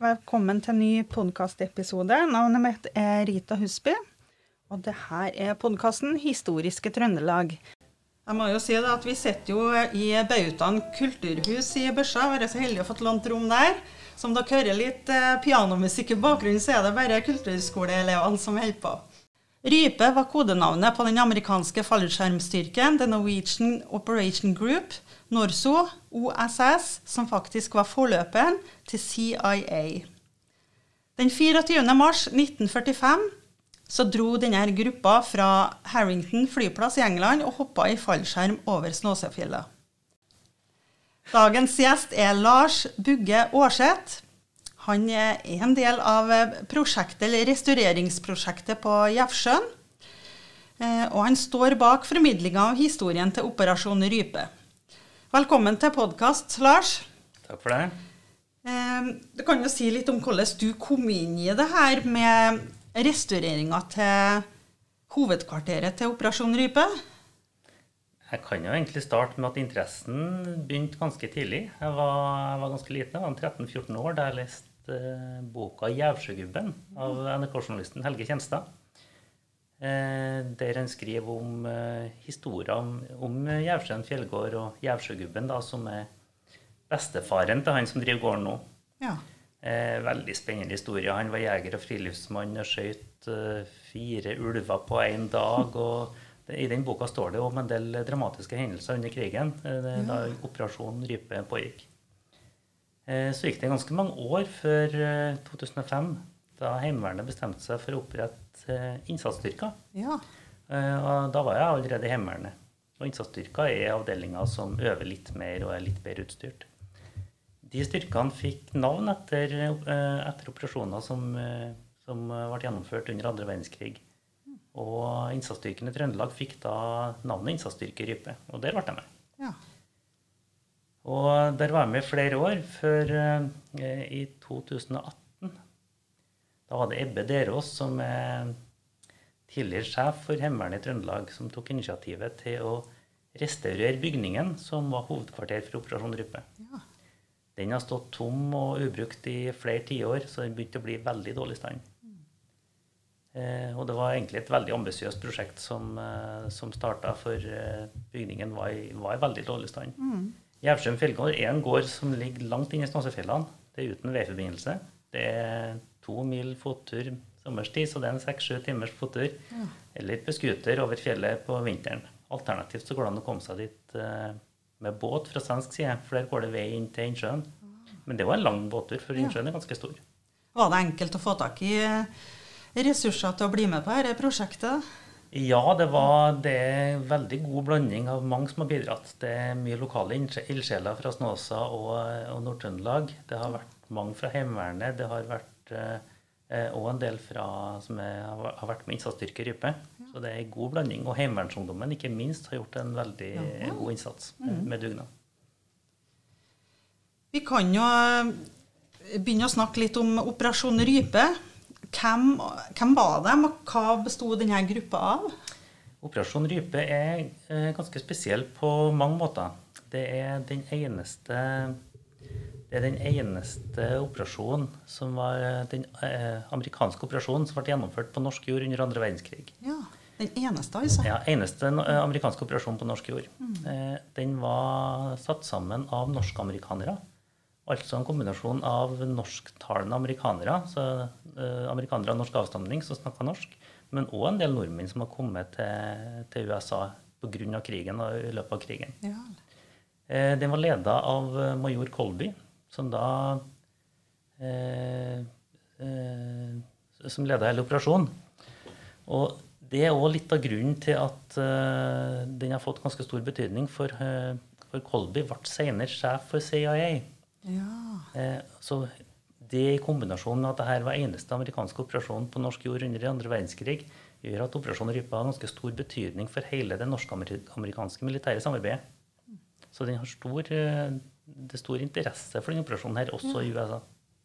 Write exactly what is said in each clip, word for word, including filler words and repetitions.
Velkommen til en ny podcastepisode. Navnet mitt er Rita Husby, og det her er podcasten Historiske Trøndelag. Jeg må jo si det at vi sitter jo i Bautan kulturhus i Børsa, og er så heldige å ha fått lånt rom der. Som dere hører litt pianomusikk i bakgrunnen, så er det bare kulturskoleelevene som holder på. Rype var kodenavnet på den amerikanske fallskjermstyrken, The Norwegian Operation Group, Norso, O S S, som faktisk var forløperen til C I A. Den fireogtyvende mars nitten førtifem så dro denne gruppa fra Harrington flyplass i England og hoppet i fallskjerm over Snåsafjellet. Dagens gjest er Lars Bugge Aarseth. Han er en del av prosjektet, eller restaureringsprosjektet på Jefsjøen, og han står bak formidlingen av historien til Operasjon Rype. Velkommen til podcast, Lars. Takk for det. Du kan jo si litt om hvordan du kom inn i det her med restaureringen til hovedkvarteret til Operasjon Rype. Jeg kan jo egentlig starte med at interessen begynte ganske tidlig. Jeg var, jeg var ganske liten, jeg var tretten fjorten år da jeg leste boka Jævsjøgubben av N R K-journalisten Helge Kjenstad. Der han skriver om historier om, om Jævsjøen fjellgård og Jævsjøgubben, da, som er bestefaren til han som driver gården nå. Ja. Veldig spennende historie. Han var jeger og friluftsmann og skjøt fire ulver på en dag, og i den boka står det om en del dramatiske hendelser under krigen, da Operasjon Rype pågikk. Så gikk det ganske mange år før to tusen og fem, da Heimevernet bestemte seg for å opprette innsatsstyrker. Ja. Og da var jeg allerede i Heimevernet. Og innsatsstyrker er avdelinger som øver litt mer og er litt bedre utstyrt. De styrkene fikk navn etter, etter operasjoner som, som ble gjennomført under andre verdenskrig. Og innsatsstyrken i Trøndelag fikk da navnet Innsatsstyrke Rype, og der ble jeg med. Ja. Og der var jeg med i flere år, før eh, i to tusen og atten. Da var det Ebbe Derås, som er tidligere sjef for Heimevernet i Trøndelag, som tok initiativet til å restaurere bygningen som var hovedkvarter for Operasjon Rype. Ja. Den har stått tom og ubrukt i flere tiår, så den begynte å bli veldig dårlig stand. Eh, og det var egentlig et veldig ambisiøst prosjekt som, eh, som startet, for eh, bygningen var i, var i veldig dårlig stand. Mm. Jævsjøen fjellgård er en gård som ligger langt inne i Snåsafjellene. Det er uten veiforbindelse. Det er to mil fottur sommerstid, så det er en seks-sju timers fottur. Ja. Eller på skuter over fjellet på vinteren. Alternativt så går det an å komme seg dit eh, med båt fra svensk side, for der går det vei inn til Innsjøen. Men det var en lang båttur, for Innsjøen er ganske stor. Var det enkelt å få tak i ressurser til å bli med på dette prosjektet? Ja, det var det er veldig god blanding av mange som har bidratt. Det er mye lokale ildsjeler fra Snåsa og, og Nord-Trøndelag. Det har vært mange fra Heimevernet. Det har vært eh, og en del fra, som er, har vært med innsatsstyrke Rype. Ja. Så det er en god blanding. Og Heimevernsungdommen, ikke minst, har gjort en veldig ja. god innsats med, mm. med dugnad. Vi kan jo begynne å snakke litt om Operasjon Rype. Hvem, hvem var det, og hva bestod denne gruppa av? Operasjon Rype er eh, ganske spesiell på mange måter. Det er den eneste, det er den eneste operasjonen som var den eh, amerikanske operasjonen som ble gjennomført på norsk jord under andre verdenskrig. Ja, den eneste altså? Ja, eneste eh, amerikanske operasjon på norsk jord. Mm. Eh, den var satt sammen av norsk-amerikanere. Altså en kombinasjon av norsktalende amerikanere, så eh, amerikanere av norsk avstamning som snakket norsk, men også en del nordmenn som har kommet til, til U S A på grunn av krigen og i løpet av krigen. Ja. Eh, den var ledet av major Colby, som da eh, eh, som ledet hele operasjonen. Og det er også litt av grunnen til at eh, den har fått ganske stor betydning, for, eh, for Colby ble senere sjef for C I A. Ja. Eh, så det i kombinasjon med at dette var eneste amerikanske operasjon på norsk jord under andre verdenskrig, gjør at Operasjon Rype har ganske stor betydning for hele det norsk-amerikanske militære samarbeidet. Så den har stor, det er stor interesse for den operasjonen her, også ja. i U S A.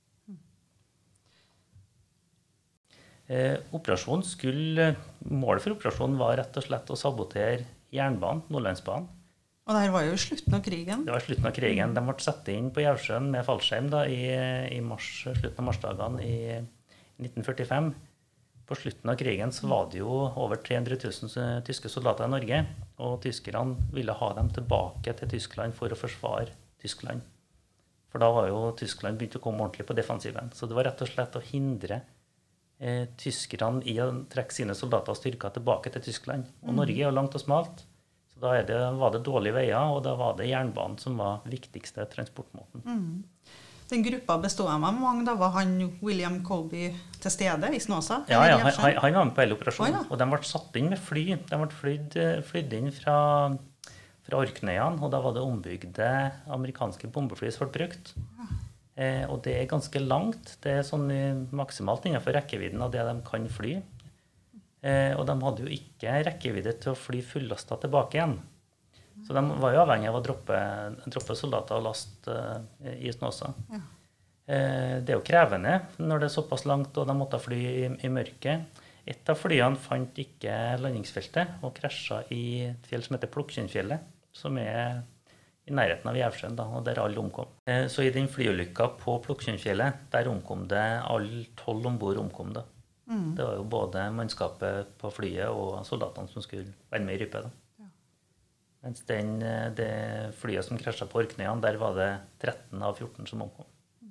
Eh, operasjonen skulle, målet for operasjonen var rett og slett å sabotere jernbanen, Nordlandsbanen. Og det her var jo i slutten av krigen. Det var slutten av krigen. De ble satt inn på Gjævsjøen med fallskjerm da, i, i mars, slutten av marsdagene i nitten førtifem. På slutten av krigen så var det jo over tre hundre tusen tyske soldater i Norge, og tyskerne ville ha dem tilbake til Tyskland for å forsvare Tyskland. For da var jo Tyskland begynt å komme ordentlig på defensiven. Så det var rett og slett å hindre eh, tyskerne i å trekke sine soldater og styrker tilbake til Tyskland. Og Norge er jo langt og smalt, så da er det, var det dårlige veier, og da var det jernbanen som var viktigste transportmåten. Mm. Den gruppa bestod av mange, da var han William Colby til stede i Snåsa? Ja, ja han, han var med på hele operasjonen, oh, ja. Og de ble satt inn med fly. De ble flydd, flydd inn fra, fra Orknøyene, og da var det ombygde amerikanske bombefly som ble brukt. Ja. Eh, og det er ganske langt, det er sånn maksimalt innenfor rekkevidden av det de kan fly. Eh, og de hadde jo ikke rekkevidde til å fly fullastet tilbake igjen. Så de var jo avhengig av å droppe, droppe soldater og last uh, i Snåsa. Ja. Eh, det er jo krevende når det er såpass langt, og de måtte fly i, i mørket. Et av flyene fant ikke landingsfeltet og krasjet i et fjell som heter Plukkjønnfjellet, som er i nærheten av Gjævsjøen, da, og der alle omkom. Eh, så i den flyulykka på Plukkjønnfjellet, der omkom det alle tolv ombord omkom da. Mm. Det var jo både mannskapet på flyet og soldatene som skulle være med i rypet da. Mens den, det flyet som krasjet på Orknøyene, der var det tretten av fjorten som omkom.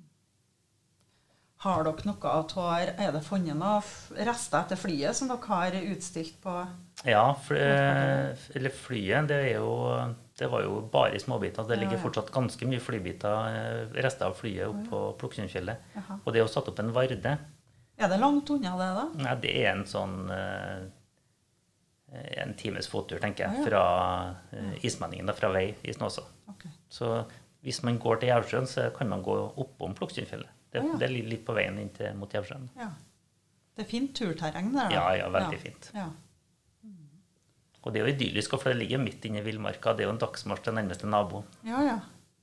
Har dere noe av tar, er det funnet noen rester etter flyet som dere har utstilt på? Ja, fly, eller flyet, det, er jo, det var jo bare i småbiter. Det ligger fortsatt ganske mye flybiter, rester av flyet oppe på Plukkjønnfjellet. Og det er jo satt opp en varde. Er det langt unna det da? Nei, det er en sånn... en times fottur, tenker jeg, fra uh, ismenningen, fra vei i Snåsa. Okay. Så hvis man går til Gjævsjøen, så kan man gå oppom Plukkjønnfjellet. Det, ah, ja. Det ligger litt på veien inn til, mot Gjævsjøen. Ja. Det er fint turterreng der da? Ja, ja, veldig ja. fint. Ja. Mm. Og det er jo idyllisk, for det ligger midt inne i villmarka. Det er jo en dagsmarsj til nærmeste nabo. Ja, ja.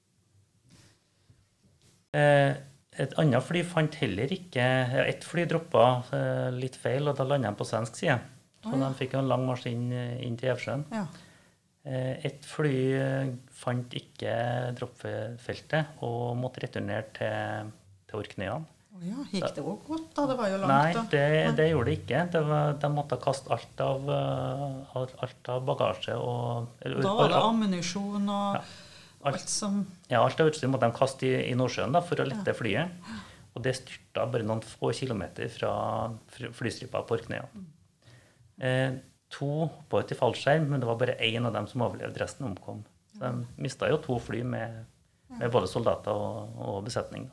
Eh, et annet fly fant heller ikke... Et fly droppet eh, litt feil, og da landet han på svensk side. Så oh, ja. De fikk jo en lang marsj inn, inn til Gjævsjøen. Ja. Et fly fant ikke droppfeltet og måtte returnere til, til Orknøyene. Oh, ja. Gikk det også godt da? Det var jo langt. Nei, det, det gjorde det ikke. Det var, de måtte kaste alt av, alt av bagasje. Og, da var det ammunisjon og ja, alt, alt som... Ja, alt av utstyr måtte de kaste i, i Nordsjøen da, for å lette ja. flyet. Og det styrtet bare noen få kilometer fra flystripa på Orknøyene. Eh, to hoppet ut i fallskjerm, men det var bare en av dem som overlevde, resten omkom. Så de mistet jo to fly med, med både soldater og, og besetning.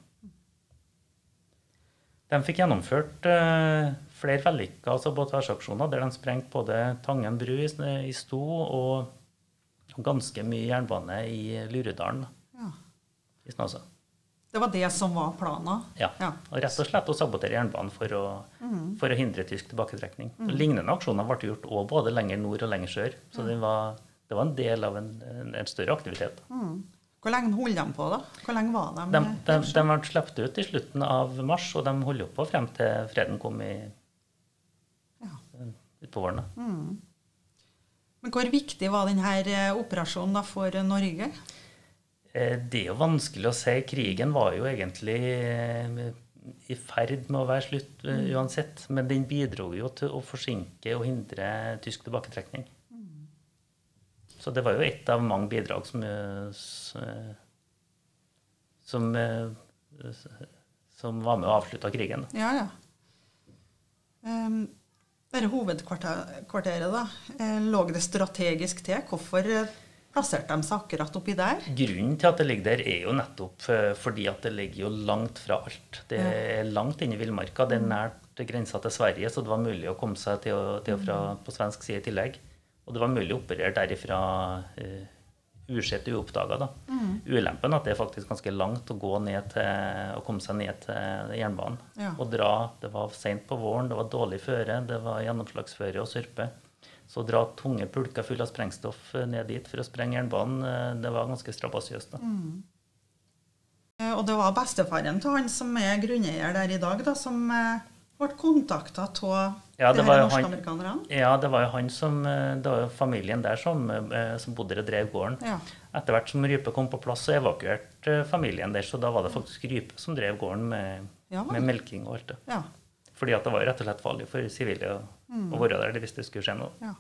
De fikk gjennomført eh, flere vellykka sabotasjeaksjoner, der de sprengte både Tangen bru i, i Sto og, og ganske mye jernbane i Luredalen ja. i Snåsa. Det var det som var planen? Ja, ja. Og rett og slett å sabotere jernbanen for å, mm. for å hindre tysk tilbaketrekning. Mm. Lignende aksjoner ble gjort også både lenger nord og lenger sør. Så mm. det, var, det var en del av en, en, en større aktivitet. Mm. Hvor lenge holdt de på da? Hvor lenge var de? De, de, de ble sluppet ut i slutten av mars, og de holdt på frem til freden kom i, ja. ut på våren. Mm. Men hvor viktig var denne operasjonen da for Norge? Det er jo vanskelig å si. Krigen var jo egentlig i ferd med å være slutt uansett, men den bidro jo til å forsinke og hindre tysk tilbaketrekning. Mm. Så det var jo et av mange bidrag som, som, som var med å avslutte krigen. Ja, ja. Um, dette hovedkvarteret da, lå det strategisk til? Hvorfor plasserte de seg akkurat oppi der? Grunnen til at det ligger der er jo nettopp fordi at det ligger jo langt fra alt. Det er langt inne i villmarka, det er nært grensa til Sverige, så det var mulig å komme seg til og, til og fra på svensk side i tillegg. Og det var mulig å operere derifra uh, usett uoppdaget da. Mm. Ulempen at det er faktisk ganske langt å gå ned til, å komme seg ned til jernbanen. Ja. Og dra, det var sent på våren, det var dårlig føre, det var gjennomslagsføre og sørpe. Så å dra tunge pulker full av sprengstoff ned dit for å sprenge jernbanen, det var ganske strabasiøst da. Mm. Og det var bestefaren til han som er grunneier der i dag da, som ble kontaktet av ja, de det her var jo norske han, amerikanerne? ja, det var jo han som, det var jo familien der som, som bodde der og drev gården. Ja. Etter hvert som Rype kom på plass, så evakuerte familien der, så da var det faktisk Rype som drev gården med, Ja, vel. med melking og alt det. Ja. Fordi at det var jo rett og slett farlig for sivile å, å være der hvis det skulle skje noe. Ja.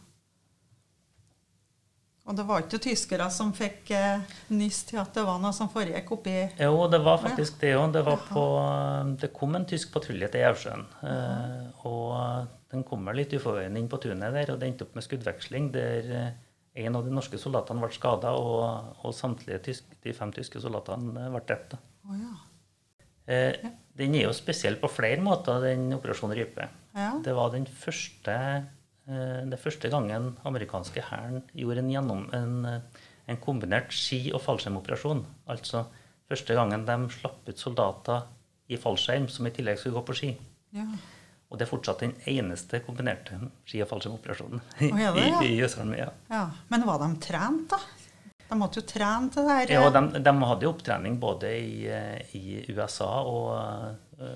Og det var ikke tyskere som fikk eh, nyss til at det var noe som foregikk oppi... Jo, det var faktisk det jo. Det, var Jaha. på, det kom en tysk patrulje til Gjevsjøen, eh, og den kom vel litt uforvarende inn på tunet der, og det endte opp med skuddveksling, der eh, en av de norske soldatene ble skadet, og, og samtlige tysk, de fem tyske soldatene ble drept. Å ja. Eh, den er jo spesiell på flere måter, den Operasjon Rype. Ja. Det var den første, eh, det første gangen amerikanske hæren gjorde en, gjennom, en, en kombinert ski- og fallskjermoperasjon. Altså første gangen de slapp ut soldater i fallskjerm som i tillegg skulle gå på ski. Ja. Og det er fortsatt den eneste kombinerte ski- og fallskjermoperasjonen i, Å, er det, ja? i, i U S Army. Ja. Ja. Men var de trent da? De måtte jo trene til det her. Ja, og de, de hadde jo opptrening både i, i U S A og,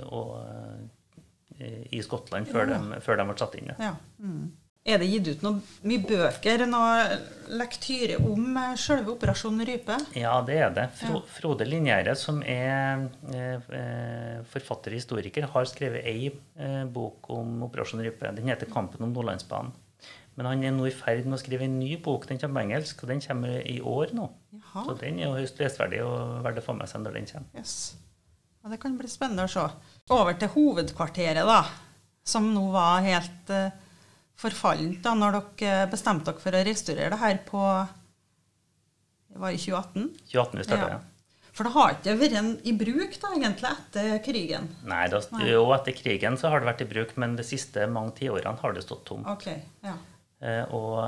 og i Skottland før, Ja. de, før de ble satt inn. Ja. Ja. Mm. Er det gitt ut noen mye bøker, noe lektyre om eh, selve Operasjon Rype? Ja, det er det. Fro, Ja. Frode Linjære, som er eh, eh, forfatter og historiker, har skrevet ei eh, bok om Operasjon Rype. Den heter 'Kampen om Nordlandsbanen'. Men han er nå i ferd med å skrive en ny bok. Den kommer på engelsk, og den kommer i år nå. Jaha. Så den er jo høyst lesverdig og verdt å få med seg når den kommer. Yes. Ja, det kan bli spennende å se. Over til hovedkvarteret da, som nå var helt eh, forfallent da, når dere bestemte dere for å restaurere det her på, det var i tjue atten? tjue atten vi startet, Ja. ja. For det har ikke vært en i bruk da, egentlig, etter krigen. Nei, da, Nei. jo, etter krigen så har det vært i bruk, men de siste mange tiårene har det stått tom. Ok, ja. Eh, og,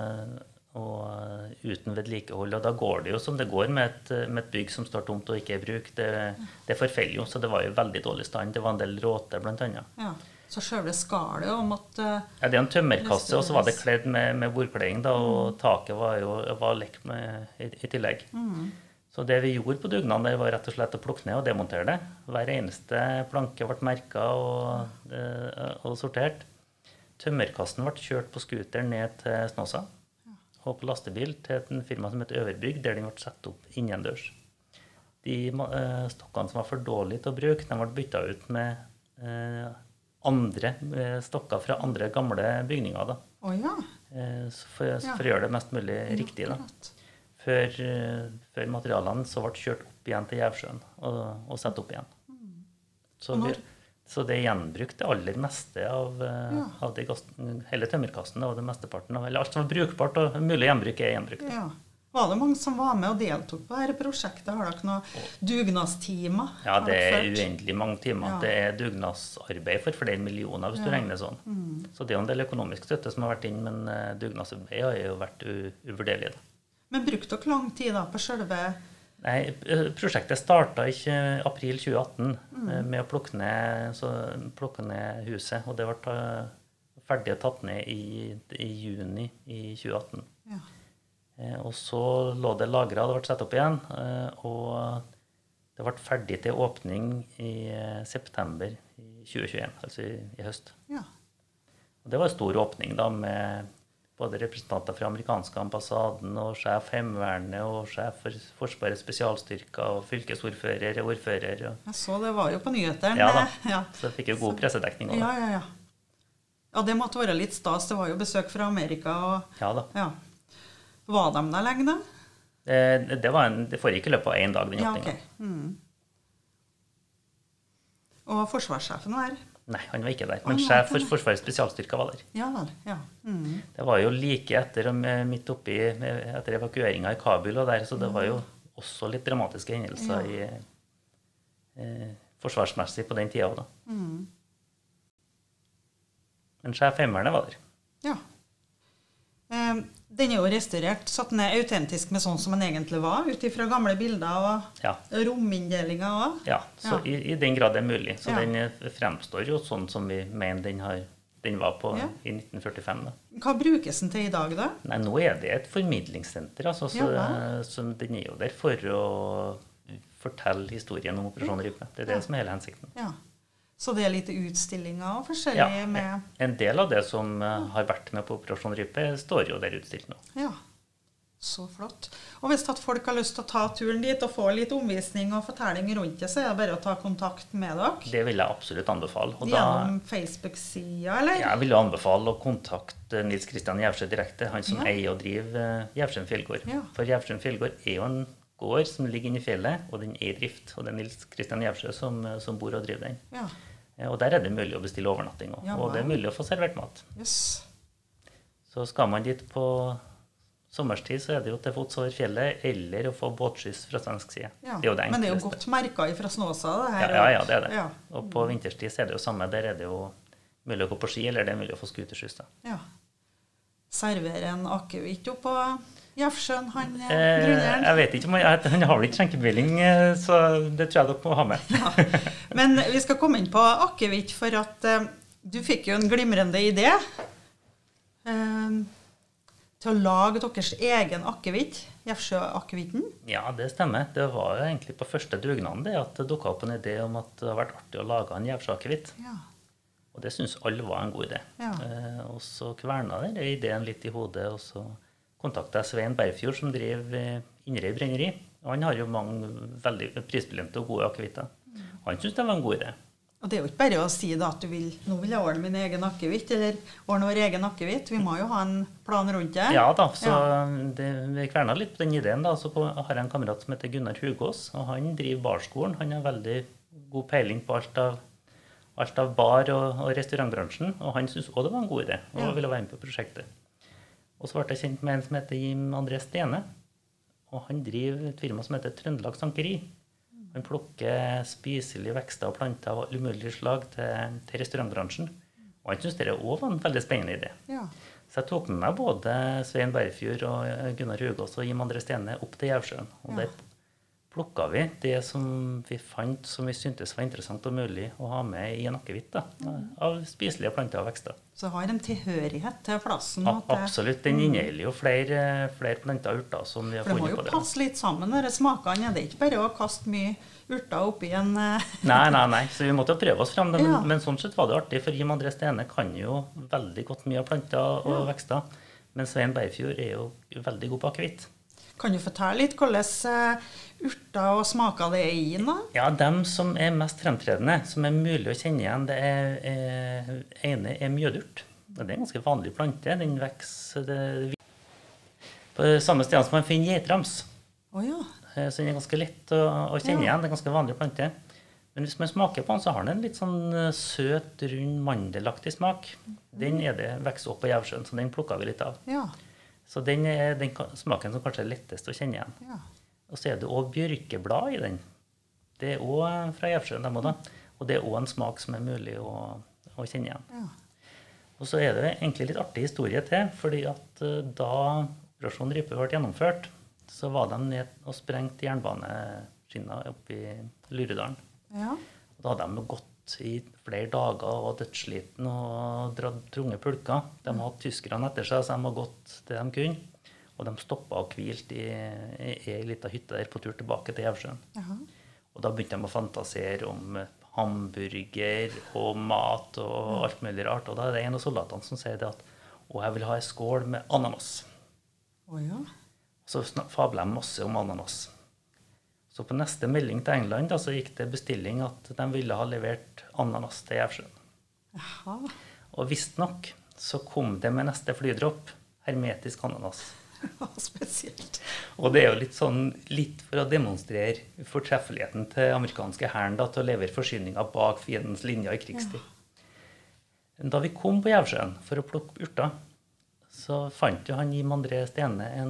og uten vedlikehold. Og da går det jo som det går med et, med et bygg som står tomt og ikke er i bruk. Det, det forfeller jo, så det var jo veldig dårlig stand. Det var en del råte, blant annet. Ja. Så selve skallet og måtte... Ja, det er en tømmerkasse, og så var det kledd med, med bordkleding, da, og taket var jo var lekt med i, i tillegg. Mm. Så det vi gjorde på dugnaden, det var rett og slett å plukke ned og demontere det. Hver eneste planke ble merket og, og sortert. Tømmerkassen ble kjørt på scooter ned til Snåsa, og på lastebil til en firma som heter Øverbygg, der den ble satt opp innendørs. De eh, stokkene som var for dårlige til å bruke, de ble byttet ut med eh, andre eh, stokker fra andre gamle bygninger. Da. Å ja. Eh, for, Ja. for å gjøre det mest mulig riktig. Da. Akkurat. Før, eh, før materialene så ble kjørt opp igjen til Gjevsjøen og, og satt opp igjen. Så, Og vi, når- så det gjenbrukte det aller meste av, eh, Ja. av de gass, hele tømmerkassen og det mesteparten av, eller alt som var brukbart og mulig gjenbruk er gjenbrukt. Ja. Var det mange som var med og deltok på dette prosjektet? Har dere noen dugnadstimer? Ja, Har det dere er ført? uendelig mange timer. Ja. Det er dugnadsarbeid for flere millioner, hvis du Ja. regner sånn. Mm. Så det er jo en del økonomisk støtte som har vært inn, men eh, dugnadsarbeid har jo vært u- uvurderlig. Da. Men brukte dere lang tid da på selve... Nei, eh, prosjektet starta i april tjue atten Mm. eh, med å plukke ned, så, plukke ned huset, og det ble ta- ferdig og tatt ned i, i juni i tjue atten. Ja. Eh, og så lå det lagra, det ble satt opp igjen, eh, og det ble ferdig til åpning i eh, september i tjue tjueen, altså i, i høst. Ja. Og det var en stor åpning da, med både representanter fra amerikanske ambassaden og sjef Heimevernet og sjef for Forsvarets spesialstyrker og fylkesordfører og ordfører. Og, Jeg så det var jo på nyhetene. ja da, Ja. så jeg fikk jo god pressedekning av det. Ja, ja, ja. Ja, det måtte være litt stas. Det var jo besøk fra Amerika. Og, Ja da. ja. Var de der lenge da? Det, det, var en, det foregikk i løpet av én dag, den Ja, åpningen. ok. Mm. Og forsvarssjefen var her? Nei, han var ikke der. Han Men var sjef ikke for der. Forsvarets spesialstyrker var der. Ja vel, ja. Mm. Det var jo like etter, midt oppi, etter evakueringa i Kabul og der, så det var jo også litt dramatiske hendelser i, eh, forsvarsmessig på den tida også, da. Mm. Men sjef Heimevernet var der. Ja. Eh, den er jo restaurert, så at den er autentisk med sånn som den egentlig var, ut ifra gamle bilder og Ja, rominndelinger også. ja så Ja. I, i den grad det er mulig. Så Ja. den eh, fremstår jo sånn som vi mener den, har, den var på Ja. i nitten førtifem. Da. Hva brukes den til i dag da? Nei, nå er det et formidlingssenter, altså, så, Ja. så den er jo der for å fortelle historien om Operasjon Rype. Det er det Ja. som er hele hensikten. Ja. Så det er litt utstillinger og forskjellig Ja, med... en del av det som eh, har vært med på Operasjon Rype står jo der utstilt nå. Ja, så flott. Og hvis at folk har lyst til å ta turen dit og få litt omvisning og fortelling rundt det, så er det bare å ta kontakt med dere. Det vil jeg absolutt anbefale. Og Gjennom da, Facebook-sida, eller? jeg vil jo anbefale å kontakte Nils Kristian Gjævsjø direkte, han som Ja. eier og driver uh, Gjævsjøen Fjellgård. Ja. For Gjævsjøen Fjellgård er jo en gård som ligger inne i fjellet, og den er i drift. Og det er Nils Kristian Gjævsjø som, eh, som bor og driver den. Ja, Eh, Og der er det mulig å bestille overnatting også. Ja, og det er wow. mulig å få servert mat. yes. Så skal man dit på sommerstid, så er det jo til fots over fjellet, eller å få båtskyss fra svensk side. Ja. Det er jo det Men det er jo enkleste. godt merket fra Snåsa, det Ja, her. ja, ja, det er det. Ja. Og på vinterstid så er det jo samme. Der er det jo mulig å gå på ski, eller det er mulig å få skuterskyss. da. Ja. Serverer en akevitt oppå Gjævsjøen, han eh, Eh, grunneren. jeg vet ikke om han, han har vel ikke skjenkebevilling, eh, så det tror jeg dere må ha med. Ja. Men vi skal komme inn på akevitt, for at eh, du fikk jo en glimrende idé eh, til å lage deres egen akevitt, Gjævsjø-akevitten. Ja, det stemmer. Det var jo egentlig på første dugnaden det at det dukket opp en idé om at det har vært artig å lage en Gjævsjø-akevitt. Ja. Og det synes alle var en god idé. Ja. Eh, og så kverna den ideen litt i hodet, og så kontaktet jeg Svein Bergfjord, som driver eh, Inderøy brenneri. Og han har jo mange veldig prisbelønte og gode akevitter. Han synes det var en god idé. Og det er jo ikke bare å si da at du vil, nå vil jeg ordne min egen akevitt, eller ordne vår egen akevitt. Vi må jo ha en plan rundt det. Ja da, så Ja. det, vi kverna litt på den ideen da. Så på, har jeg en kamerat som heter Gunnar Hugås, og han driver barskolen. Han har veldig god peiling på alt av, alt av bar- og, og restaurantbransjen, og han synes også det var en god idé, og Ja. ville være med på prosjektet. Og så ble jeg kjent med en som heter Jim André Stene, og han driver et firma som heter Trøndelag Sankeri. Han plukker spiselige vekster og planter av alle mulige slag til, til restaurantbransjen. Og han synes det også var en veldig spennende idé. Ja. Så jeg tok med meg både Svein Bergfjord og Gunnar Hugås og Jim André Stene opp til Gjævsjøen. Og Ja. der plukket vi det som vi fant som vi syntes var interessant og mulig å ha med i en akevitt da, av spiselige planter og vekster. Så har en tilhørighet til plassen. Ja, og til- absolutt. Den inneholder jo flere, flere planter og urter som vi har For det må funnet jo på det. passe litt sammen, dere smakene. Det er ikke bare å kaste mye urter oppi en... eh, Nei, nei, nei. Så vi måtte jo prøve oss frem. Men, Ja. men sånn sett var det artig, for Jim André Stene kan jo veldig godt mye av planter og vekster. Men Svein Bergfjord er jo veldig god på akevitt. Kan du fortelle litt hvordan eh, urter og smaker det er i nå? Ja, dem som er mest fremtredende, som er mulig å kjenne igjen, det er, er ene er mjødurt. Det er en ganske vanlig plante. Den vokser det, på samme sted som man finner geitrams. Å ja. Eh, Så den er ganske lett å, å kjenne Ja. igjen. Det er en ganske vanlig plante. Men hvis man smaker på den, så har den en litt sånn eh, søt, rund, mandelaktig smak. Den er det vokser opp på Gjævsjøen, så den plukket vi litt av. Ja. Så den er den ka- smaken som kanskje er lettest å kjenne igjen. Ja. Og så er det også bjørkeblad i den. Det er også fra Gjævsjøen, dem også da. Og det er også en smak som er mulig å, å kjenne igjen. Ja. Og så er det egentlig litt artig historie til, fordi at eh, da Operasjon Rype ble gjennomført, så var de ned og sprengt jernbaneskinner oppe i Luredalen. Ja. Og da hadde de gått i flere dager og var dødssliten og dratt tunge pulker. De hadde tyskerne etter seg, så de hadde gått det de kunne. Og de stoppet og hvilte i, i, i en liten hytte der på tur tilbake til Gjævsjøen. Jaha. Og da begynte de å fantasere om hamburger og mat og alt mulig rart. Og da er det en av soldatene som sier det at «Å, jeg vil ha en skål med ananas». Å ja. Så snak- fabler de masse om ananas. Så på neste melding til England da, så gikk det bestilling at de ville ha levert ananas til Gjævsjøen. Jaha. Og visstnok så kom det med neste flydropp hermetisk ananas. Spesielt. Og det er jo litt sånn, litt for å demonstrere fortreffeligheten til amerikanske hæren da, til å levere forsyninger bak fiendens linjer i krigstid. Da vi kom på Gjævsjøen for å plukke urter, så fant jo han Jim André Stene en,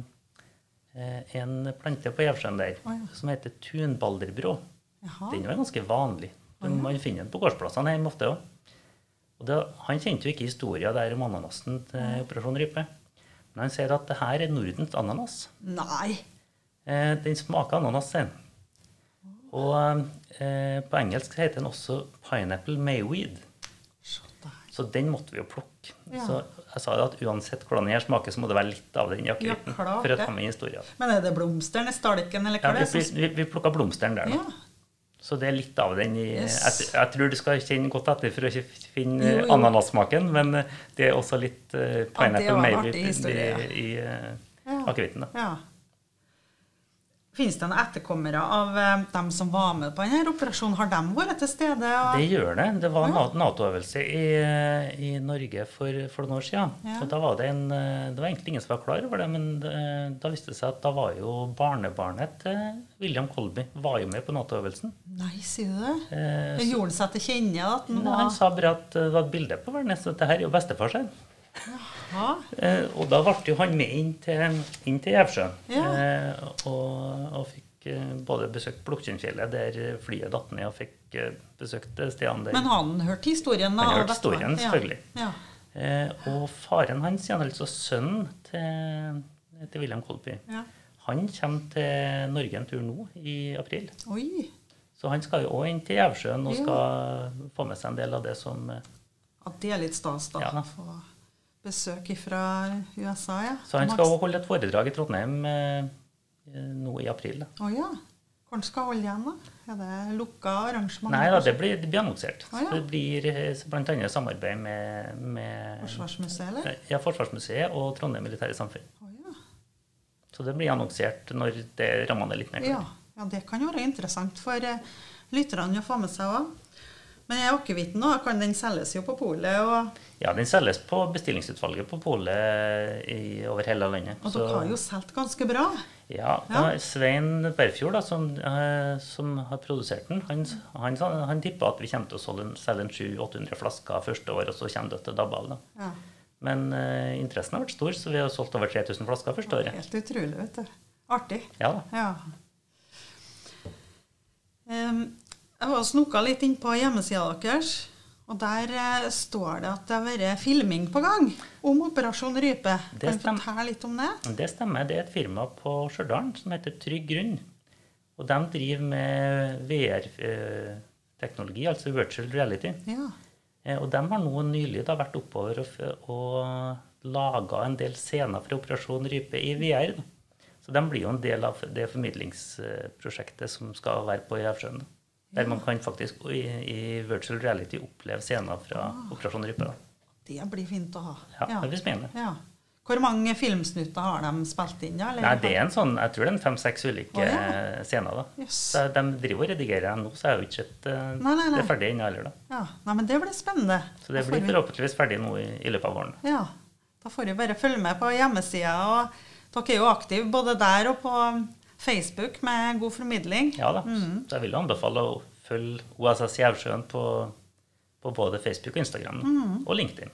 eh, en plante på Gjævsjøen der, Å, ja. som heter tunbalderbrå. Jaha. Den var ganske vanlig. Man finner den på gårdsplassene hjemme ofte også. Og det, han kjente jo ikke historien der om ananasen til Operasjon Rype. Men han sier at det her er Nordens ananas. Nei. Eh, den smaker ananas, sier han. Og eh, på engelsk heter den også pineapple mayweed. Se der. Så den måtte vi jo plukke. Ja. Så jeg sa at uansett hvordan den her smaker, så må det være litt av den i akevitten Ja, klart for å det. ta med i historien. Men er det blomsteren i stalken, eller Ja, hva vi, er det? som- vi, vi plukket blomsteren der da. Ja. Så det er litt av den i, Yes. jeg, jeg tror du skal kjenne godt etter for å ikke finne Jo, jo. ananassmaken, men det er også litt uh, pineapple var en maybe artig i, historie. i uh, Ja. akevitten. Da. Ja. Finnes det noen etterkommere av eh, dem som var med på denne operasjonen? Har de vært til stede? Og... Det gjør det. Det var en Ja. NATO-øvelse i, i Norge for, for noen år siden. Ja. Og da var det en, det var egentlig ingen som var klar over det, men det, da viste det seg at da var jo barnebarnet til William Colby var jo med på NATO-øvelsen. Nei, sier du det? Eh, Det gjorde han seg til kjenne at han Nei, var... han sa bare at det var et bilde på hverandre, så det her er jo bestefar sin. Ja. Eh, og da ble jo han med inn til, inn til Gjevsjøen, Ja. eh, og, og fikk eh, både besøkt Plukkinnfjellet, der flyet datt ned, og fikk eh, besøkt stedene der. Men han hørte historien da? Han og hørte bestefar? historien, selvfølgelig. Ja. Eh, og faren hans, igjen, altså sønnen til, til William Colby, Ja. han kommer til Norge en tur nå i april. Oi, Så han skal jo også inn til Gjevsjøen og Ja. skal få med seg en del av det som eh, at det er litt stas da, Ja, da. få besøk fra U S A, ja. Så han De skal har- også holde et foredrag i Trondheim eh, nå i april. Da. Å ja, hvor han skal holde igjen da? Er det lukka arrangement? Nei da, det blir, det blir annonsert. Å, ja. Så det blir eh, blant annet samarbeid med, med Forsvarsmuseet, eller? ja, Forsvarsmuseet og Trondheim Militære Samfunn. Å ja. Så det blir annonsert når det rammene er litt mer Ja, klare. ja, det kan jo være interessant for eh, lytterne å få med seg også. Men jeg akevitten nå, kan den selges jo på polet, og, Ja, den selges på bestillingsutvalget på polet i, over hele landet. og Så- dere har jo solgt ganske bra. Ja, Ja. og Svein Berfjord, da, som, eh, som har produsert den, han, han, sa- han tippa at vi kommer til å selge en- selge en sju til åtte hundre flasker første år, og så kommer det til å dabbe av. Da. Ja, Men eh, interessen har vært stor, så vi har solgt over tre tusen flasker første året. helt utrolig, vet du. Artig. Ja da. Ja. Em, jeg har snoka litt inn på hjemmesida deres, og der eh, står det at det har vært filming på gang om Operasjon Rype. Det Kan du stemmer. fortelle litt om det? Det stemmer. Det er et firma på Stjørdal som heter Trygg Grunn. Og de driver med V R-teknologi, altså virtual reality. Ja. Eh, Og de har nå nylig da vært oppover og, f- og laga en del scener fra Operasjon Rype i V R. da. Så de blir jo en del av det formidlingsprosjektet som skal være på Gjevsjøen. Der man kan faktisk i, i virtual reality oppleve scener fra Operasjon Rype. da. Det blir fint å ha. Ja, det blir spennende. Ja. Hvor mange filmsnutter har de spilt inn? Ja, eller? Nei, det er en sånn, jeg tror det er en fem-seks ulike Å, ja. scener. da. Yes. Så de driver og redigerer ennå, så er jo ikke et, eh, Nei, nei, nei. det er ferdig ennå heller. da. Ja, nei, men det blir spennende. Så det Da får blir vi- forhåpentligvis ferdig nå i, i løpet av våren. Ja, da får vi bare følge med på hjemmesida. Og dere er jo aktive både der og på Facebook med god formidling. Ja da, Mm. så jeg vil anbefale å følge O S S Gjevsjøen på, på både Facebook og Instagram da, Mm. og LinkedIn.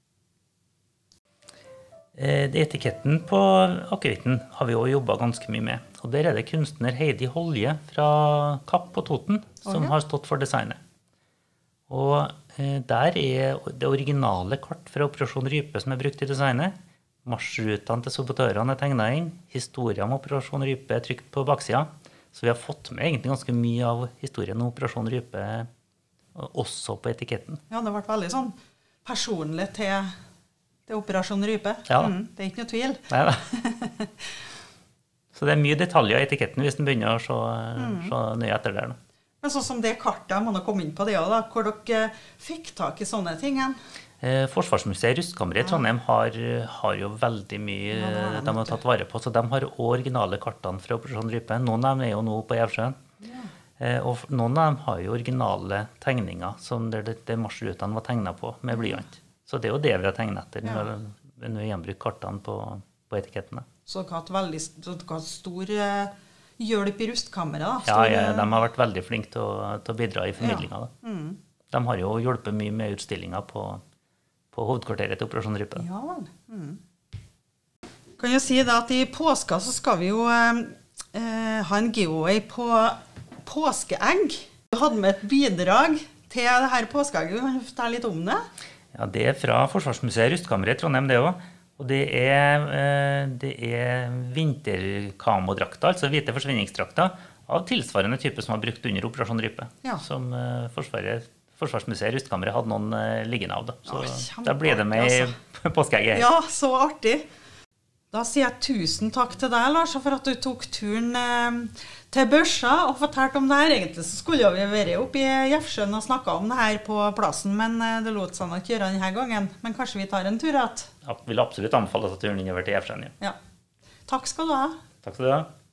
Eh, det etiketten på akevitten har vi også jobba ganske mye med. Og der er det kunstner Heidi Holje fra Kapp på Toten som Å, ja. har stått for designet. Og eh, der er det originale kart fra Operasjon Rype som er brukt i designet. Marsjrutene til sabotørene er tegna inn. Historien om Operasjon Rype er trykt på baksida. Så vi har fått med egentlig ganske mye av historien om Operasjon Rype også på etiketten. Ja, det ble veldig sånn personlig til, til Operasjon Rype. Ja. Mm, det er ikke noe tvil. Neida. Så det er mye detaljer i etiketten hvis en begynner å se, Mm. se nøye etter der. Da. Men sånn som det kartet, må nå komme inn på det også, da, hvor dere fikk tak i sånne ting. hen? Eh, Forsvarsmuseet Rustkammeret i Trondheim har, har jo veldig mye Ja, det har de, de har vet du. tatt vare på, så de har også originale kartene fra Operasjon Rype. Noen av dem er jo nå på Gjevsjøen. Eh, og f- noen av dem har jo originale tegninger som der, det- der marsjrutene var tegna på med blyant. Så det er jo det vi har tegnet etter når, når vi gjenbruker kartene på, på etikettene. Så dere har hatt veldig så dere har hatt stor eh, hjelp i rustkammeret. da. Ja, Stor, ja, eh, de har vært veldig flinke til å, til å bidra i formidlinga. da. Mm. De har jo hjulpet mye med utstillinga på, på hovedkvarteret til Operasjon Rype. Ja vel. Mm. Kan jo si da at i påska så skal vi jo eh, eh, ha en giveaway på påskeegg. Du hadde med et bidrag til det her påskeegget. Kan du fortelle litt om det? Ja, det er fra Forsvarsmuseet Rustkammeret i Trondheim, det òg. Og det er, eh, det er vinterkamodrakter, altså hvite forsvinningsdrakter, av tilsvarende type som var brukt under Operasjon Rype. Ja. Som eh, Forsvaret, Forsvarsmuseet Rustkammeret hadde noen eh, liggende av. Da. Så Ja, da blir det med i kjempeartig, påskeegget. Ja, så artig. Da sier jeg tusen takk til deg, Lars, for at du tok turen eh, til Børsa og fortalte om det her. Egentlig så skulle vi vært oppe i Jefsjøen og snakket om det her på plassen, men eh, det lot seg nok gjøre denne gangen. Men kanskje vi tar en tur at? Jeg vil absolutt anbefale å ta turen innover til Jefsjøen. Ja. Takk skal du ha. Takk skal du ha.